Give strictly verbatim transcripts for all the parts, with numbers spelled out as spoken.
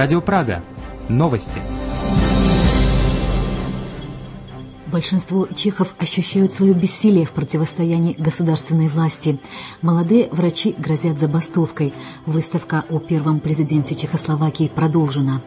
Радио Прага. Новости. Большинство чехов ощущают свое бессилие в противостоянии государственной власти. Молодые врачи грозят забастовкой. Выставка о первом президенте Чехословакии продолжена.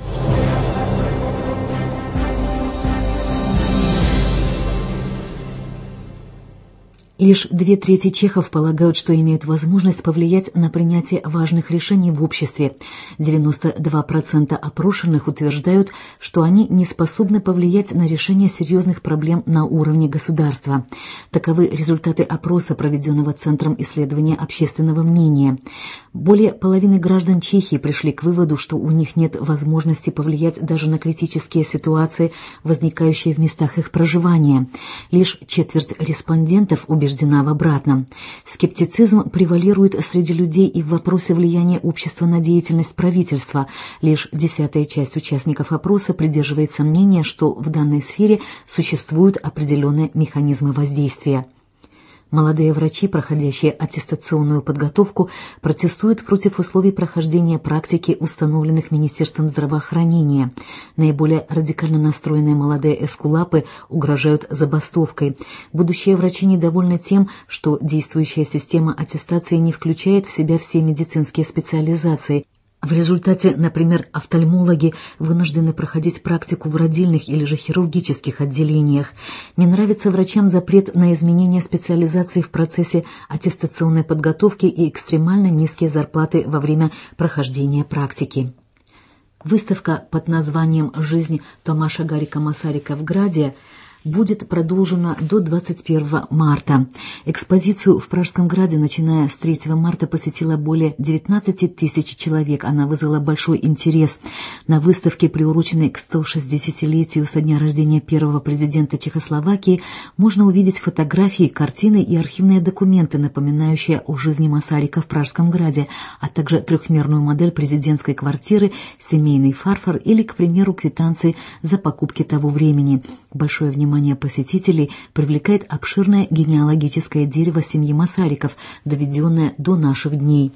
Лишь две трети чехов полагают, что имеют возможность повлиять на принятие важных решений в обществе. девяносто два процента опрошенных утверждают, что они не способны повлиять на решение серьезных проблем на уровне государства. Таковы результаты опроса, проведенного Центром исследования общественного мнения. Более половины граждан Чехии пришли к выводу, что у них нет возможности повлиять даже на критические ситуации, возникающие в местах их проживания. Лишь четверть респондентов убеждены в обратном. Скептицизм превалирует среди людей и в вопросе влияния общества на деятельность правительства. Лишь десятая часть участников опроса придерживается мнения, что в данной сфере существуют определенные механизмы воздействия. Молодые врачи, проходящие аттестационную подготовку, протестуют против условий прохождения практики, установленных Министерством здравоохранения. Наиболее радикально настроенные молодые эскулапы угрожают забастовкой. Будущие врачи недовольны тем, что действующая система аттестации не включает в себя все медицинские специализации. В результате, например, офтальмологи вынуждены проходить практику в родильных или же хирургических отделениях. Не нравится врачам запрет на изменение специализации в процессе аттестационной подготовки и экстремально низкие зарплаты во время прохождения практики. Выставка под названием «Жизнь Томаша Гарика Масарика в Граде» будет продолжена до двадцать первого марта. Экспозицию в Пражском Граде, начиная с третьего марта, посетило более девятнадцати тысяч человек. Она вызвала большой интерес. На выставке, приуроченной к ста шестидесятилетию со дня рождения первого президента Чехословакии, можно увидеть фотографии, картины и архивные документы, напоминающие о жизни Масарика в Пражском Граде, а также трехмерную модель президентской квартиры, семейный фарфор или, к примеру, квитанции за покупки того времени. Большое внимание Внимание посетителей привлекает обширное генеалогическое дерево семьи Масариков, доведенное до наших дней.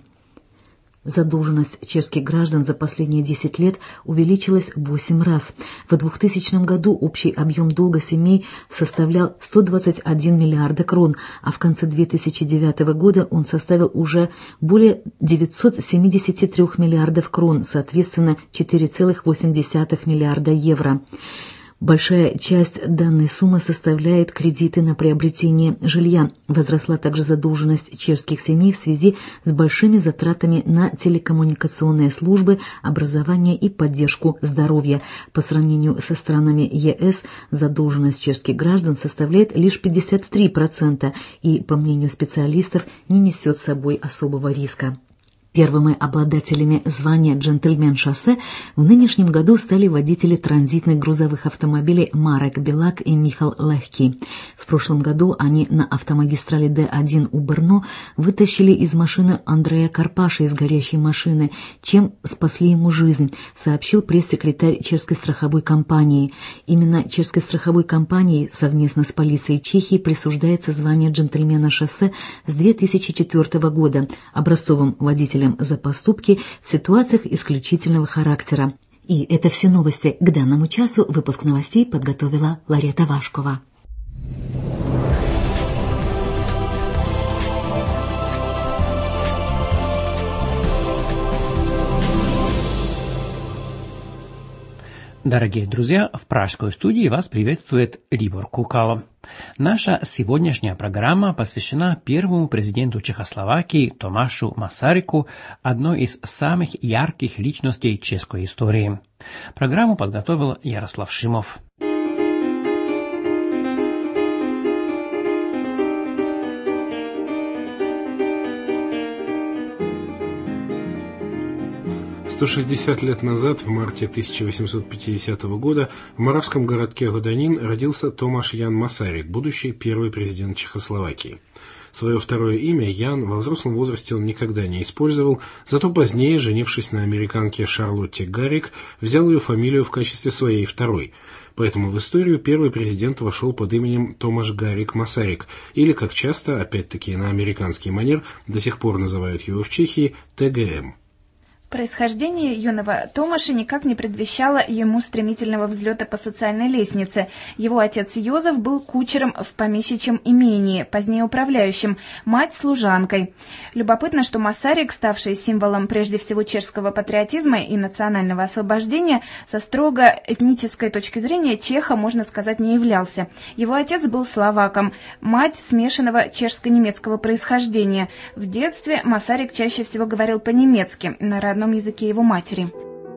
Задолженность чешских граждан за последние десять лет увеличилась в восемь раз. В двухтысячном году общий объем долга семей составлял сто двадцать один миллиарда крон, а в конце две тысячи девятого года он составил уже более девятьсот семьдесят три миллиардов крон, соответственно четыре целых восемь десятых миллиарда евро. Большая часть данной суммы составляет кредиты на приобретение жилья. Возросла также задолженность чешских семей в связи с большими затратами на телекоммуникационные службы, образование и поддержку здоровья. По сравнению со странами ЕС задолженность чешских граждан составляет лишь пятьдесят три процента и, по мнению специалистов, не несет с собой особого риска. Первыми обладателями звания «Джентльмен шоссе» в нынешнем году стали водители транзитных грузовых автомобилей Марек Белак и Михал Лехки. В прошлом году они на автомагистрали Д один у Брно вытащили из машины Андрея Карпаша из горящей машины, чем спасли ему жизнь, сообщил пресс-секретарь чешской страховой компании. Именно чешской страховой компании совместно с полицией Чехии присуждается звание «Джентльмена шоссе» с две тысячи четвёртого года, образцовым водителем за поступки в ситуациях исключительного характера. И это все новости к данному часу. Выпуск новостей подготовила Ларета Вашкова. Дорогие друзья, в пражской студии вас приветствует Libor Kukal. Наша сегодняшняя программа посвящена первому президенту Чехословакии Томашу Масарику, одной из самых ярких личностей чешской истории. Программу подготовил Ярослав Шимов. сто шестьдесят лет назад, в марте тысяча восемьсот пятидесятого года, в моравском городке Hodonín родился Томаш Ян Масарик, будущий первый президент Чехословакии. Свое второе имя Ян во взрослом возрасте он никогда не использовал, зато позднее, женившись на американке Шарлотте Гарик, взял ее фамилию в качестве своей второй. Поэтому в историю первый президент вошел под именем Томаш Гарик Масарик, или, как часто, опять-таки на американский манер, до сих пор называют его в Чехии, Т Г М. Происхождение юного Томаша никак не предвещало ему стремительного взлета по социальной лестнице. Его отец Йозеф был кучером в помещичьем имении, позднее управляющим, мать – служанкой. Любопытно, что Масарик, ставший символом прежде всего чешского патриотизма и национального освобождения, со строго этнической точки зрения чеха, можно сказать, не являлся. Его отец был словаком, мать смешанного чешско-немецкого происхождения. В детстве Масарик чаще всего говорил по-немецки, на родном языке его матери.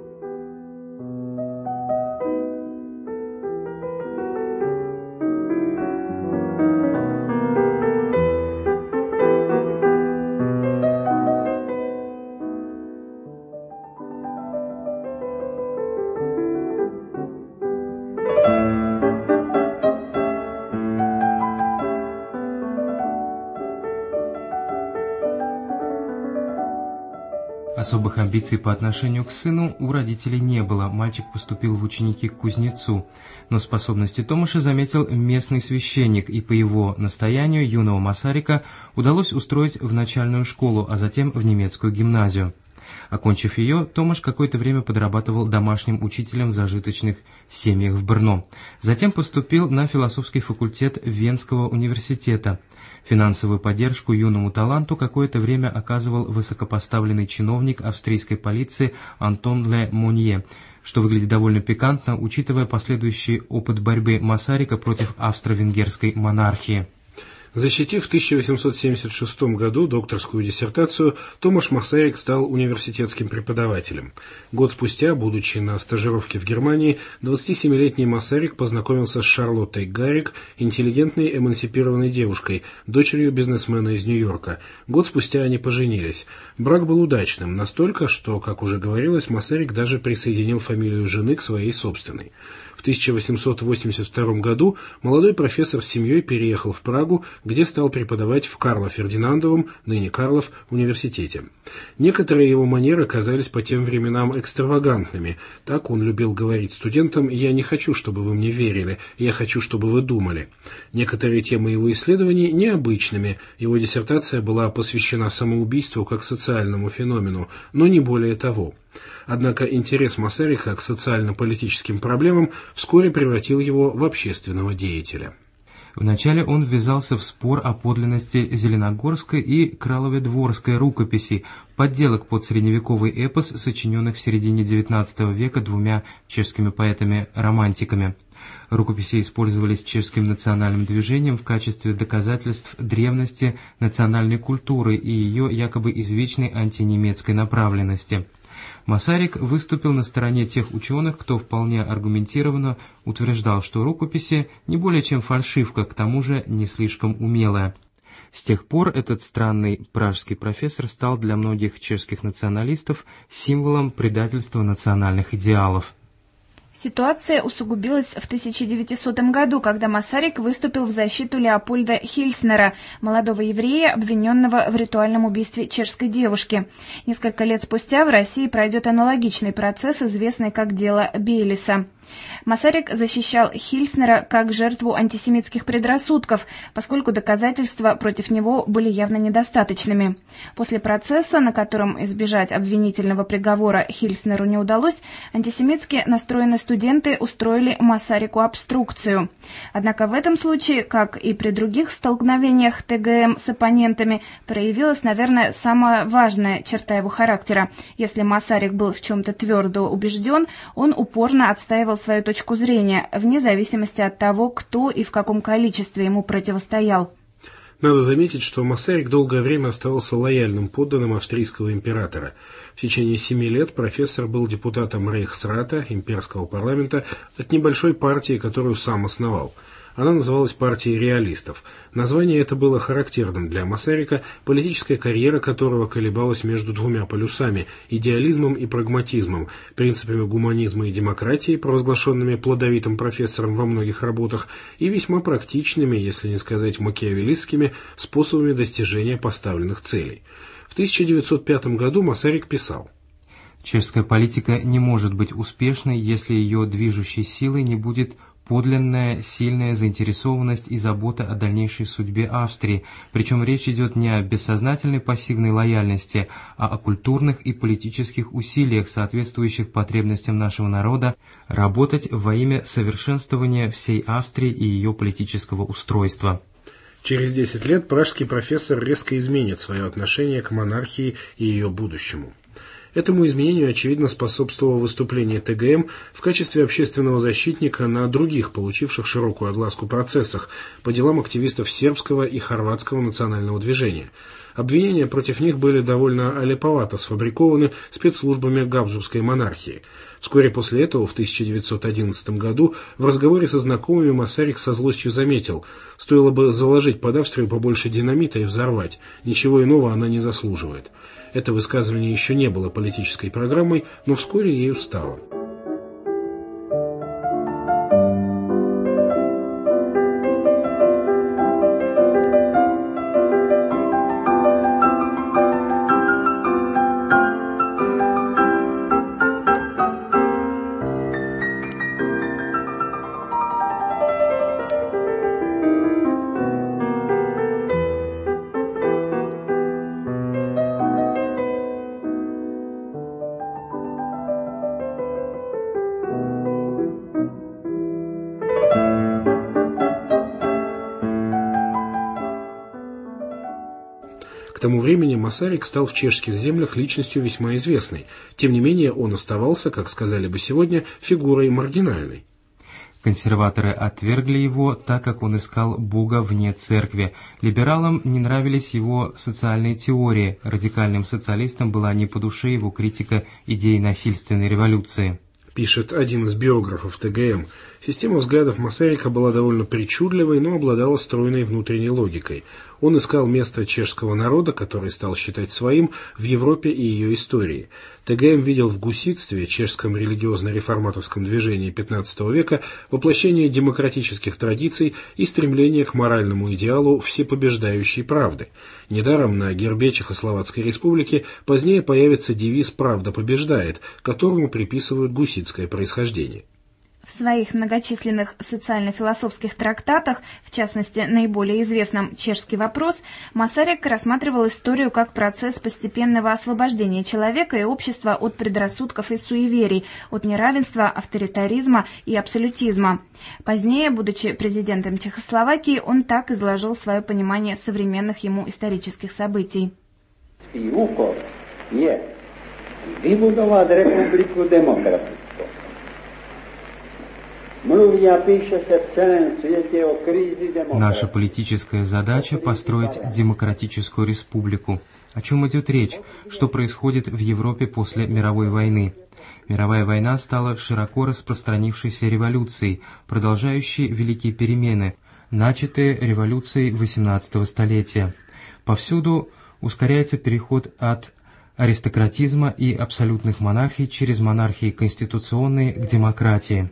Особых амбиций по отношению к сыну у родителей не было, мальчик поступил в ученики к кузнецу, но способности Томаша заметил местный священник, и по его настоянию юного Масарика удалось устроить в начальную школу, а затем в немецкую гимназию. Окончив ее, Томаш какое-то время подрабатывал домашним учителем в зажиточных семьях в Брно. Затем поступил на философский факультет Венского университета. Финансовую поддержку юному таланту какое-то время оказывал высокопоставленный чиновник австрийской полиции Антон Ле Монье, что выглядит довольно пикантно, учитывая последующий опыт борьбы Масарика против австро-венгерской монархии. Защитив в тысяча восемьсот семьдесят шестом году докторскую диссертацию, Томаш Масарик стал университетским преподавателем. Год спустя, будучи на стажировке в Германии, двадцатисемилетний Масарик познакомился с Шарлоттой Гаррик, интеллигентной эмансипированной девушкой, дочерью бизнесмена из Нью-Йорка. Год спустя они поженились. Брак был удачным, настолько, что, как уже говорилось, Масарик даже присоединил фамилию жены к своей собственной. В тысяча восемьсот восемьдесят втором году молодой профессор с семьей переехал в Прагу, где стал преподавать в Карло-Фердинандовом, ныне Карлов, университете. Некоторые его манеры казались по тем временам экстравагантными. Так он любил говорить студентам: «Я не хочу, чтобы вы мне верили, я хочу, чтобы вы думали». Некоторые темы его исследований необычными. Его диссертация была посвящена самоубийству как социальному феномену, но не более того. Однако интерес Масарика к социально-политическим проблемам вскоре превратил его в общественного деятеля. Вначале он ввязался в спор о подлинности Зеленогорской и Краловедворской рукописей, подделок под средневековый эпос, сочиненных в середине девятнадцатого века двумя чешскими поэтами-романтиками. Рукописи использовались чешским национальным движением в качестве доказательств древности национальной культуры и ее якобы извечной антинемецкой направленности. Масарик выступил на стороне тех ученых, кто вполне аргументированно утверждал, что рукописи не более чем фальшивка, к тому же не слишком умелая. С тех пор этот странный пражский профессор стал для многих чешских националистов символом предательства национальных идеалов. Ситуация усугубилась в тысяча девятисотом году, когда Масарик выступил в защиту Леопольда Хильснера, молодого еврея, обвиненного в ритуальном убийстве чешской девушки. Несколько лет спустя в России пройдет аналогичный процесс, известный как дело Бейлиса. Масарик защищал Хильснера как жертву антисемитских предрассудков, поскольку доказательства против него были явно недостаточными. После процесса, на котором избежать обвинительного приговора Хильснеру не удалось, антисемитски настроенные студенты устроили Масарику обструкцию. Однако в этом случае, как и при других столкновениях ТГМ с оппонентами, проявилась, наверное, самая важная черта его характера. Если Масарик был в чем-то твердо убежден, он упорно отстаивал свою точку зрения, вне зависимости от того, кто и в каком количестве ему противостоял. Надо заметить, что Масарик долгое время оставался лояльным подданным австрийского императора. В течение семи лет профессор был депутатом Рейхсрата, имперского парламента, от небольшой партии, которую сам основал. Она называлась партией реалистов. Название это было характерным для Масарика, политическая карьера которого колебалась между двумя полюсами – идеализмом и прагматизмом, принципами гуманизма и демократии, провозглашенными плодовитым профессором во многих работах, и весьма практичными, если не сказать макиавеллистскими, способами достижения поставленных целей. В тысяча девятьсот пятом году Масарик писал: «Чешская политика не может быть успешной, если ее движущей силой не будет подлинная, сильная заинтересованность и забота о дальнейшей судьбе Австрии, причем речь идет не о бессознательной пассивной лояльности, а о культурных и политических усилиях, соответствующих потребностям нашего народа, работать во имя совершенствования всей Австрии и ее политического устройства. Через десять лет пражский профессор резко изменит свое отношение к монархии и ее будущему. Этому изменению, очевидно, способствовало выступление Тэ Гэ Эм в качестве общественного защитника на других, получивших широкую огласку процессах по делам активистов сербского и хорватского национального движения. Обвинения против них были довольно аляповато сфабрикованы спецслужбами Габсбургской монархии. Вскоре после этого, в тысяча девятьсот одиннадцатом году, в разговоре со знакомыми Масарик со злостью заметил: «Стоило бы заложить под Австрию побольше динамита и взорвать. Ничего иного она не заслуживает». Это высказывание еще не было политической программой, но вскоре ею стало. К тому времени Масарик стал в чешских землях личностью весьма известной. Тем не менее, он оставался, как сказали бы сегодня, фигурой маргинальной. Консерваторы отвергли его, так как он искал Бога вне церкви. Либералам не нравились его социальные теории. Радикальным социалистам была не по душе его критика идей насильственной революции. Пишет один из биографов Тэ Гэ Эм. Система взглядов Масарика была довольно причудливой, но обладала стройной внутренней логикой. Он искал место чешского народа, который стал считать своим, в Европе и ее истории. Тэ Гэ Эм видел в гуситстве, чешском религиозно-реформаторском движении пятнадцатого века, воплощение демократических традиций и стремление к моральному идеалу всепобеждающей правды. Недаром на гербе Чехословацкой республики позднее появится девиз «Правда побеждает», которому приписывают гуситское происхождение. В своих многочисленных социально-философских трактатах, в частности, наиболее известном «Чешский вопрос», Масарик рассматривал историю как процесс постепенного освобождения человека и общества от предрассудков и суеверий, от неравенства, авторитаризма и абсолютизма. Позднее, будучи президентом Чехословакии, он так изложил свое понимание современных ему исторических событий. Наша политическая задача – построить демократическую республику. О чем идет речь? Что происходит в Европе после мировой войны? Мировая война стала широко распространившейся революцией, продолжающей великие перемены, начатые революцией восемнадцатого столетия. Повсюду ускоряется переход от аристократизма и абсолютных монархий через монархии конституционные к демократии.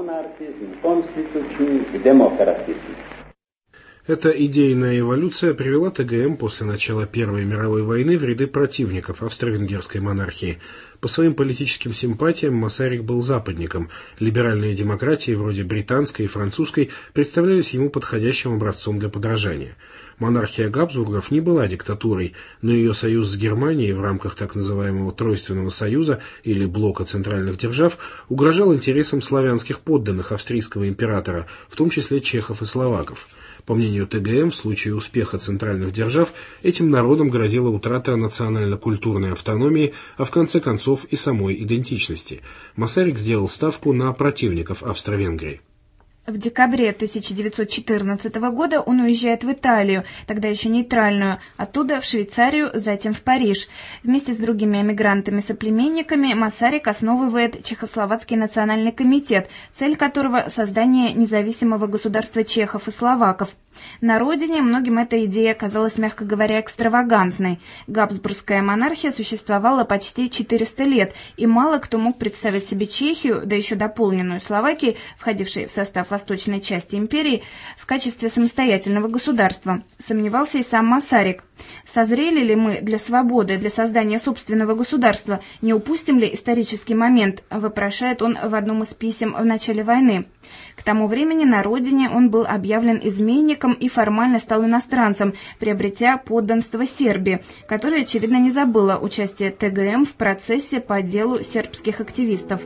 Эта идейная эволюция привела Тэ Гэ Эм после начала Первой мировой войны в ряды противников австро-венгерской монархии. По своим политическим симпатиям Масарик был западником. Либеральные демократии, вроде британской и французской, представлялись ему подходящим образцом для подражания. Монархия Габсбургов не была диктатурой, но ее союз с Германией в рамках так называемого Тройственного союза или блока центральных держав угрожал интересам славянских подданных австрийского императора, в том числе чехов и словаков. По мнению Тэ Гэ Эм, в случае успеха центральных держав, этим народам грозила утрата национально-культурной автономии, а в конце концов и самой идентичности. Масарик сделал ставку на противников Австро-Венгрии. В декабре тысяча девятьсот четырнадцатого года он уезжает в Италию, тогда еще нейтральную, оттуда в Швейцарию, затем в Париж. Вместе с другими эмигрантами-соплеменниками Масарик основывает Чехословацкий национальный комитет, цель которого – создание независимого государства чехов и словаков. На родине многим эта идея казалась, мягко говоря, экстравагантной. Габсбургская монархия существовала почти четыреста лет, и мало кто мог представить себе Чехию, да еще дополненную Словакией, входившей в состав восточной части империи в качестве самостоятельного государства. Сомневался и сам Масарик. Созрели ли мы для свободы, для создания собственного государства? Не упустим ли исторический момент? Вопрошает он в одном из писем в начале войны. К тому времени на родине он был объявлен изменником и формально стал иностранцем, приобретя подданство Сербии, которая, очевидно, не забыла участие ТГМ в процессе по делу сербских активистов.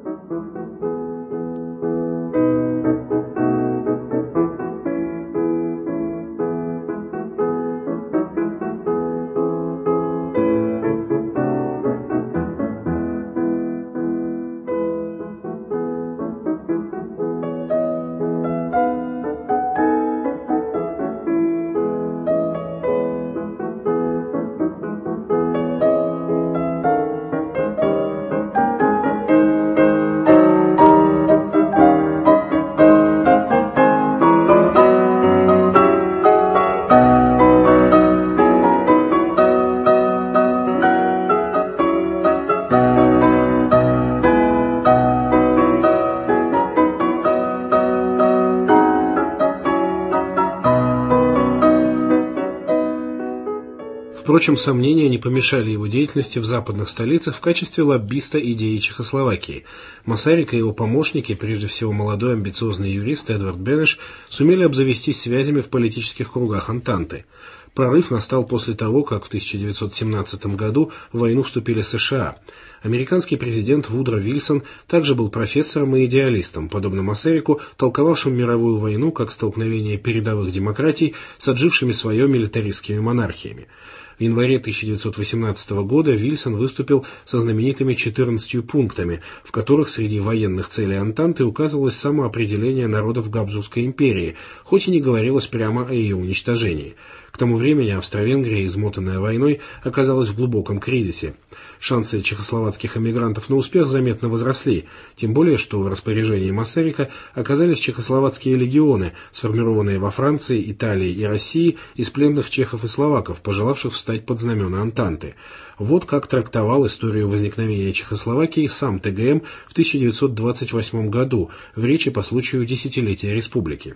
Впрочем, сомнения не помешали его деятельности в западных столицах в качестве лоббиста идеи Чехословакии. Масарик и его помощники, прежде всего молодой амбициозный юрист Эдвард Бенеш, сумели обзавестись связями в политических кругах Антанты. Прорыв настал после того, как в тысяча девятьсот семнадцатом году в войну вступили США. Американский президент Вудро Вильсон также был профессором и идеалистом, подобно Масарику, толковавшим мировую войну как столкновение передовых демократий с отжившими свое милитаристскими монархиями. В январе тысяча девятьсот восемнадцатого года Вильсон выступил со знаменитыми четырнадцатью пунктами, в которых среди военных целей Антанты указывалось самоопределение народов Габсбургской империи, хоть и не говорилось прямо о ее уничтожении. К тому времени Австро-Венгрия, измотанная войной, оказалась в глубоком кризисе. Шансы чехословацких эмигрантов на успех заметно возросли, тем более, что в распоряжении Масарика оказались чехословацкие легионы, сформированные во Франции, Италии и России из пленных чехов и словаков, пожелавших встать под знамена Антанты. Вот как трактовал историю возникновения Чехословакии сам ТГМ в тысяча девятьсот двадцать восьмом году в речи по случаю десятилетия республики.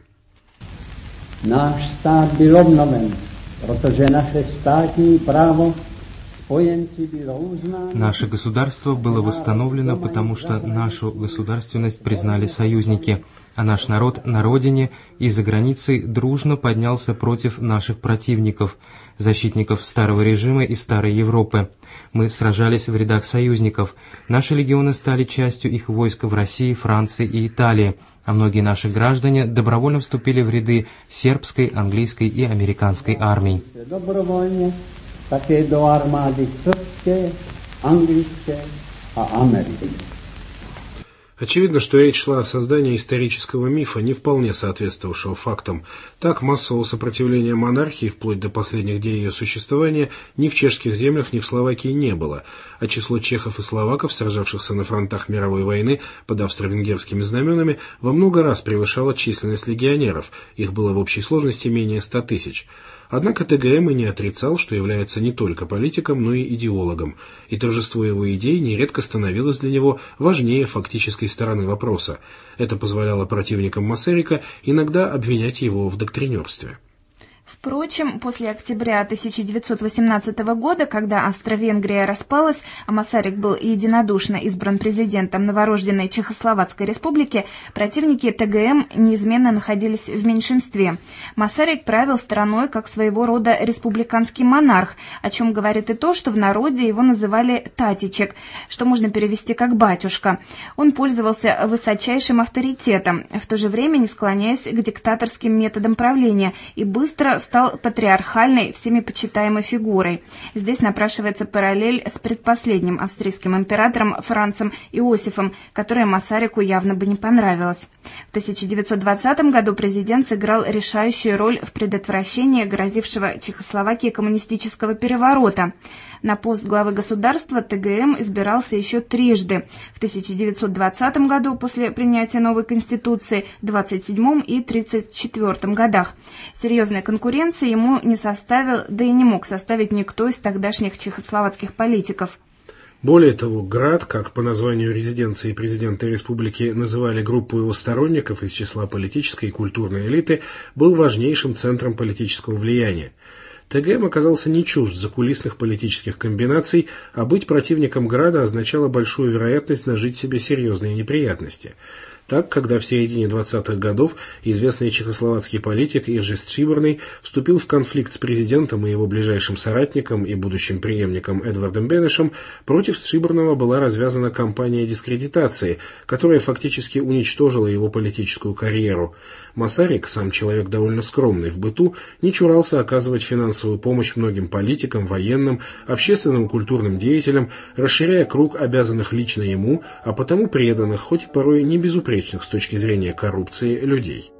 Náš stát byl obnoven, protože naše státní právo spojenci bylo uznáno. Наше государство было восстановлено, потому что нашу государственность признали союзники, а наш народ на родине и за границей дружно поднялся против наших противников, защитников старого режима и старой Европы. Мы сражались в рядах союзников. Наши легионы стали частью их войска в России, Франции и Италии, а многие наши граждане добровольно вступили в ряды сербской, английской и американской армий. Добровольно, také до армады srbské, английской и американской. Очевидно, что речь шла о создании исторического мифа, не вполне соответствовавшего фактам. Так, массового сопротивления монархии, вплоть до последних дней ее существования, ни в чешских землях, ни в Словакии не было, а число чехов и словаков, сражавшихся на фронтах мировой войны под австро-венгерскими знаменами, во много раз превышало численность легионеров, их было в общей сложности менее ста тысяч. Однако ТГМ и не отрицал, что является не только политиком, но и идеологом, и торжество его идей нередко становилось для него важнее фактической стороны вопроса. Это позволяло противникам Масарика иногда обвинять его в доктринерстве. Впрочем, после октября тысяча девятьсот восемнадцатого года, когда Австро-Венгрия распалась, а Масарик был единодушно избран президентом новорожденной Чехословацкой республики, противники ТГМ неизменно находились в меньшинстве. Масарик правил страной как своего рода республиканский монарх, о чем говорит и то, что в народе его называли «татичек», что можно перевести как «батюшка». Он пользовался высочайшим авторитетом, в то же время не склоняясь к диктаторским методам правления, и быстро стал патриархальной, всеми почитаемой фигурой. Здесь напрашивается параллель с предпоследним австрийским императором Францем Иосифом, которая Масарику явно бы не понравилась. В тысяча девятьсот двадцатом году президент сыграл решающую роль в предотвращении грозившего Чехословакии коммунистического переворота. На пост главы государства ТГМ избирался еще трижды. В тысяча девятьсот двадцатом году после принятия новой конституции, двадцать седьмом и тридцать четвёртом годах. Серьезной конкуренции ему не составил, да и не мог составить никто из тогдашних чехословацких политиков. Более того, Град, как по названию резиденции президента республики называли группу его сторонников из числа политической и культурной элиты, был важнейшим центром политического влияния. ТГМ оказался не чужд закулисных политических комбинаций, а быть противником Града означало большую вероятность нажить себе серьезные неприятности. Так, когда в середине двадцатых годов известный чехословацкий политик Иржи Стшиборный вступил в конфликт с президентом и его ближайшим соратником и будущим преемником Эдвардом Бенешем, против Стшиборного была развязана кампания дискредитации, которая фактически уничтожила его политическую карьеру. Масарик, сам человек довольно скромный в быту, не чурался оказывать финансовую помощь многим политикам, военным, общественным и культурным деятелям, расширяя круг обязанных лично ему, а потому преданных, хоть и порой не безупречных с точки зрения коррупции, людей.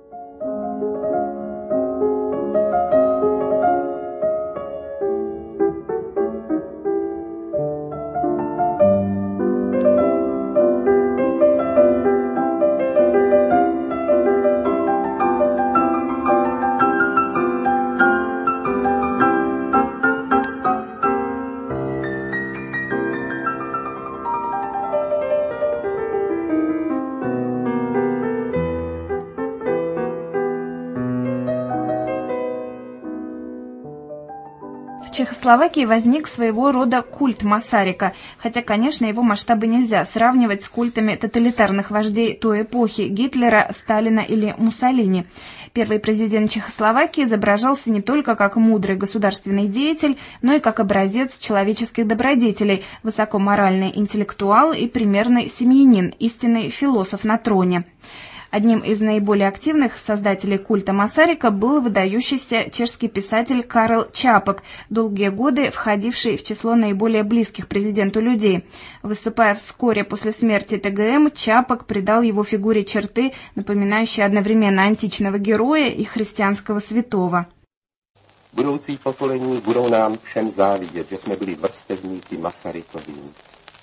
В Чехословакии возник своего рода культ Масарика, хотя, конечно, его масштабы нельзя сравнивать с культами тоталитарных вождей той эпохи – Гитлера, Сталина или Муссолини. Первый президент Чехословакии изображался не только как мудрый государственный деятель, но и как образец человеческих добродетелей, высокоморальный интеллектуал и примерный семьянин, истинный философ на троне. Одним из наиболее активных создателей культа Масарика был выдающийся чешский писатель Карл Чапок, долгие годы входивший в число наиболее близких президенту людей. Выступая вскоре после смерти ТГМ, Чапок придал его фигуре черты, напоминающие одновременно античного героя и христианского святого. Budoucí pokolení budou nám všem závidět, že jsme byli vrstevníky Masarykovými.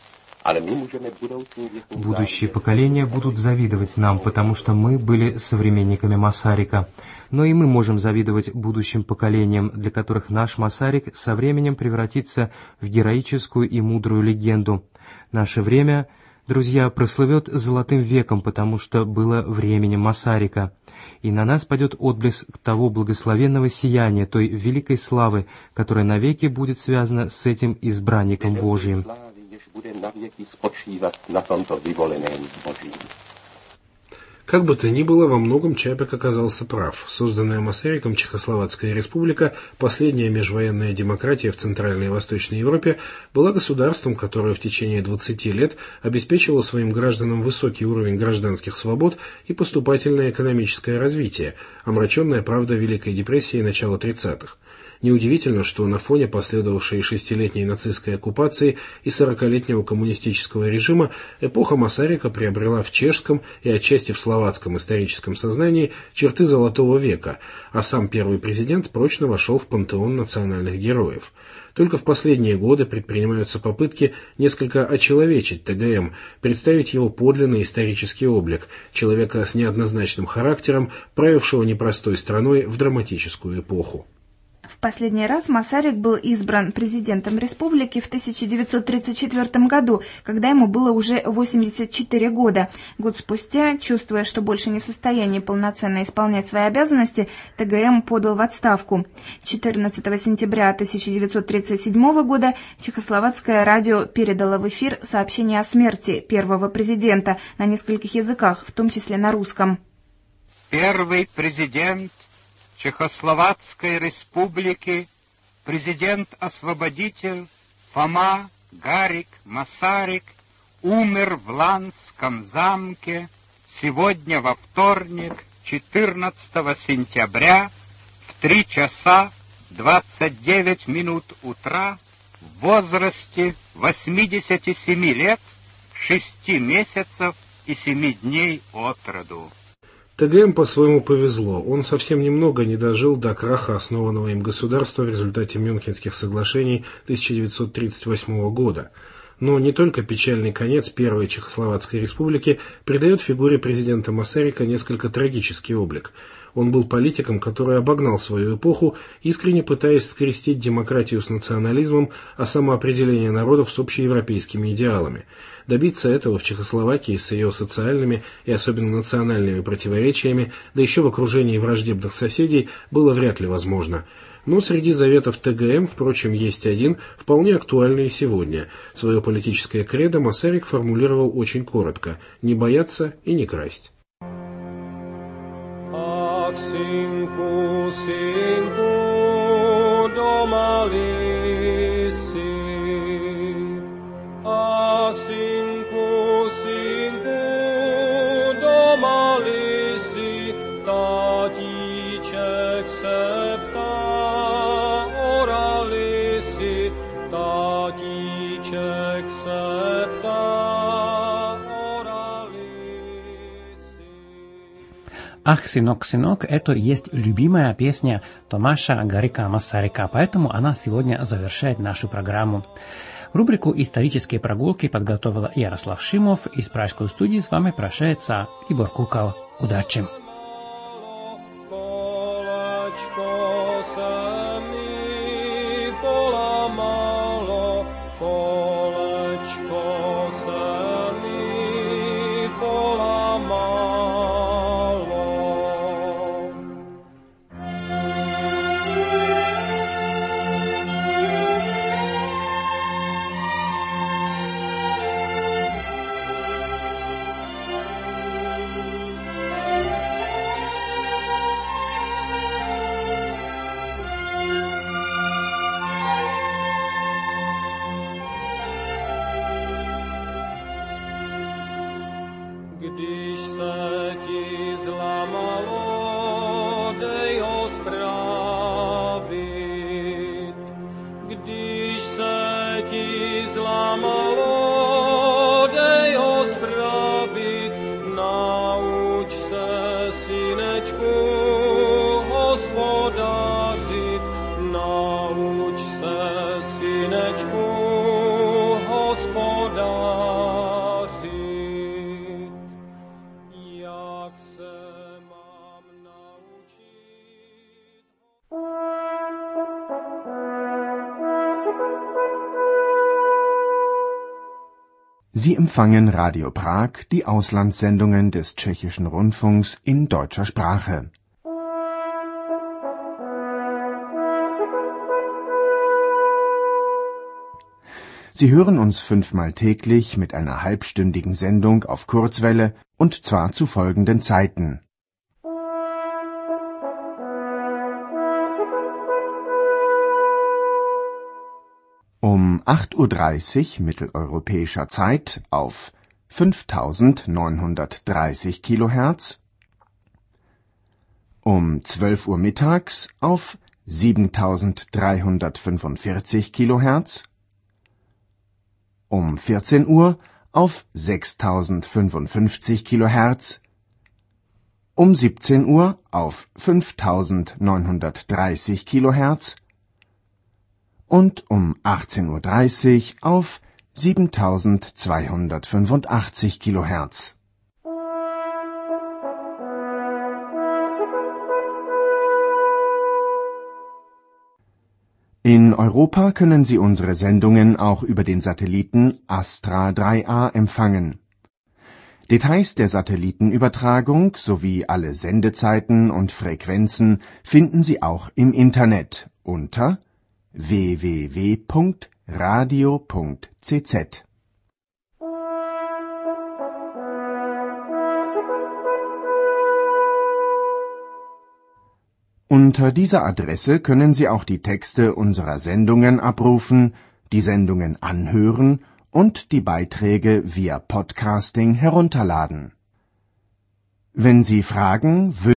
Будущие поколения будут завидовать нам, потому что мы были современниками Масарика. Но и мы можем завидовать будущим поколениям, для которых наш Масарик со временем превратится в героическую и мудрую легенду. Наше время, друзья, прослывет золотым веком, потому что было временем Масарика. И на нас падет отблеск того благословенного сияния, той великой славы, которая навеки будет связана с этим избранником Божьим. Как бы то ни было, во многом Чапек оказался прав. Созданная Масариком Чехословацкая республика, последняя межвоенная демократия в Центральной и Восточной Европе, была государством, которое в течение двадцати лет обеспечивало своим гражданам высокий уровень гражданских свобод и поступательное экономическое развитие, омраченное, правда, Великой депрессией начала тридцатых. Неудивительно, что на фоне последовавшей шестилетней нацистской оккупации и сорокалетнего коммунистического режима эпоха Масарика приобрела в чешском и отчасти в словацком историческом сознании черты Золотого века, а сам первый президент прочно вошел в пантеон национальных героев. Только в последние годы предпринимаются попытки несколько очеловечить ТГМ, представить его подлинный исторический облик, человека с неоднозначным характером, правившего непростой страной в драматическую эпоху. В последний раз Масарик был избран президентом республики в тысяча девятьсот тридцать четвёртом году, когда ему было уже восемьдесят четыре года. Год спустя, чувствуя, что больше не в состоянии полноценно исполнять свои обязанности, ТГМ подал в отставку. четырнадцатого сентября тысяча девятьсот тридцать седьмого года Чехословацкое радио передало в эфир сообщение о смерти первого президента на нескольких языках, в том числе на русском. Первый президент Чехословацкой республики, президент-освободитель Фома Гарик Масарик умер в Ланском замке сегодня во вторник, четырнадцатого сентября, в три часа двадцать девять минут утра, в возрасте восьмидесяти семи лет, шести месяцев и семи дней от роду. ТГМ по-своему повезло. Он совсем немного не дожил до краха основанного им государства в результате Мюнхенских соглашений тысяча девятьсот тридцать восьмого года. Но не только печальный конец Первой Чехословацкой республики придает фигуре президента Масарика несколько трагический облик. Он был политиком, который обогнал свою эпоху, искренне пытаясь скрестить демократию с национализмом, а самоопределение народов с общеевропейскими идеалами. Добиться этого в Чехословакии с ее социальными и особенно национальными противоречиями, да еще в окружении враждебных соседей, было вряд ли возможно. Но среди заветов ТГМ, впрочем, есть один, вполне актуальный и сегодня. Свое политическое кредо Масарик формулировал очень коротко: не бояться и не красть. Sinku, sinku, doma lisi. Ach, sinku, sinku, doma lisi. Tatíček se ptá, ora lisi. Tatíček se ptá. «Ах, сынок, сынок» — это есть любимая песня Томаша Гарика Масарика, поэтому она сегодня завершает нашу программу. Рубрику «Исторические прогулки» подготовила Ярослав Шимов. Из Пражской студии с вами прощается Либор Кукал. Удачи! Když se ti zlamalo, dej ho spravit. Když se ti zlamalo, dej ho spravit. Nauč se, synečku, hospodařit. Nauč se, synečku, hospodařit. Sie empfangen Radio Prag, die Auslandssendungen des Tschechischen Rundfunks in deutscher Sprache. Sie hören uns fünfmal täglich mit einer halbstündigen Sendung auf Kurzwelle, und zwar zu folgenden Zeiten: um acht Uhr dreißig mitteleuropäischer Zeit auf fünftausendneunhundertdreißig Kilohertz, um zwölf Uhr mittags auf siebentausenddreihundertfünfundvierzig Kilohertz, um vierzehn Uhr auf sechstausendfünfundfünfzig Kilohertz, um siebzehn Uhr auf fünftausendneunhundertdreißig Kilohertz und um achtzehn Uhr dreißig auf siebentausendzweihundertfünfundachtzig Kilohertz. In Europa können Sie unsere Sendungen auch über den Satelliten Astra drei A empfangen. Details der Satellitenübertragung sowie alle Sendezeiten und Frequenzen finden Sie auch im Internet unter w w w punkt radio punkt c z. Unter dieser Adresse können Sie auch die Texte unserer Sendungen abrufen, die Sendungen anhören und die Beiträge via Podcasting herunterladen. Wenn Sie Fragen,